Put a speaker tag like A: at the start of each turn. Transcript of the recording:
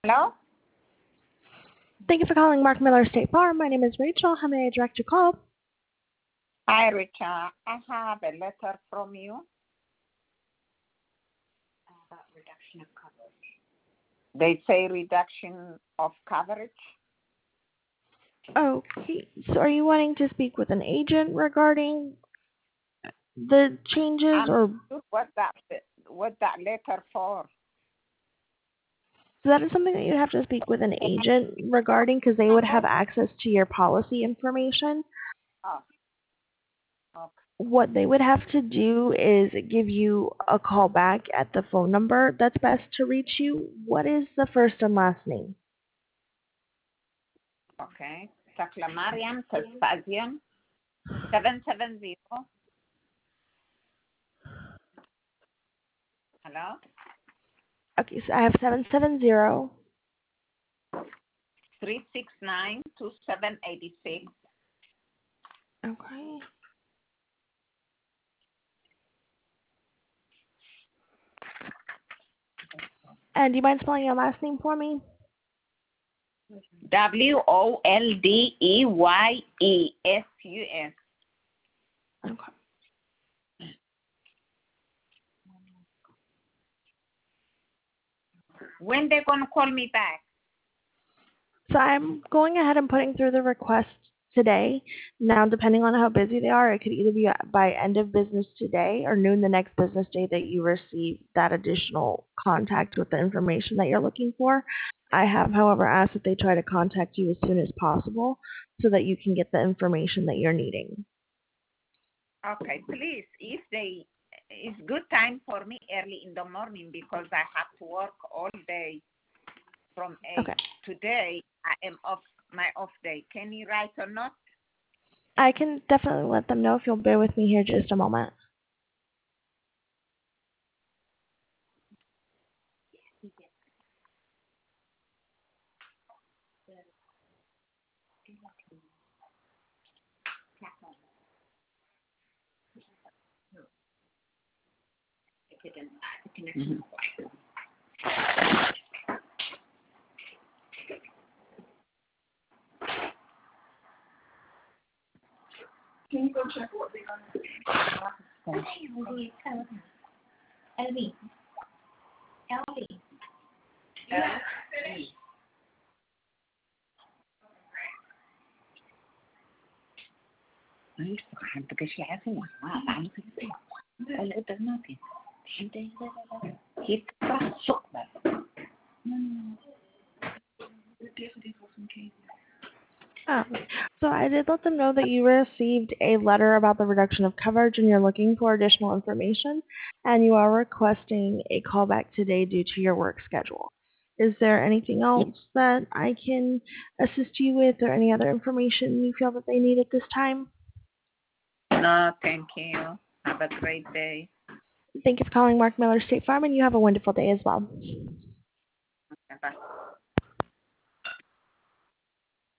A: Hello?
B: Thank you for calling Mark Miller State Farm. My name is Rachel. How may I direct your call?
A: Hi, Richard. I have a letter from you about reduction of coverage. They say reduction of coverage.
B: Okay, so are you wanting to speak with an agent regarding the changes, or
A: What that letter for?
B: so that is something that you have to speak with an agent regarding, because they would have access to your policy information.
A: Oh, okay.
B: What they would have to do is give you a call back at the phone number that's best to reach you. What is the first and last name?
A: Okay. Takla Mariam Tespazian 770. Hello?
B: Okay, so I have 770.
A: 369 2786.
B: Okay. And do you mind spelling your last name for me?
A: WOLDEYESUS.
B: Okay.
A: When they gonna call me back?
B: So I'm going ahead and putting through the request today. Now, depending on how busy they are, it could either be by end of business today or noon the next business day that you receive that additional contact with the information that you're looking for. I have, however, asked that they try to contact you as soon as possible so that you can get the information that you're needing.
A: Okay, please, it's good time for me early in the morning because I have to work all day from 8.
B: Okay.
A: Today, I am my off day. Can you write or not?
B: I can definitely let them know if you'll bear with me here just a moment.
A: Mm-hmm. Can you go check what they are? Elvie. حد كشي عافية ما بعمل كده ولا قدر نافي حد هي تفرح شقبة
B: So I did let them know that you received a letter about the reduction of coverage and you're looking for additional information, and you are requesting a callback today due to your work schedule. Is there anything else that I can assist you with, or any other information you feel that they need at this time?
A: No, thank you. Have a great day.
B: Thank you for calling Mark Miller State Farm, and you have a wonderful day as well.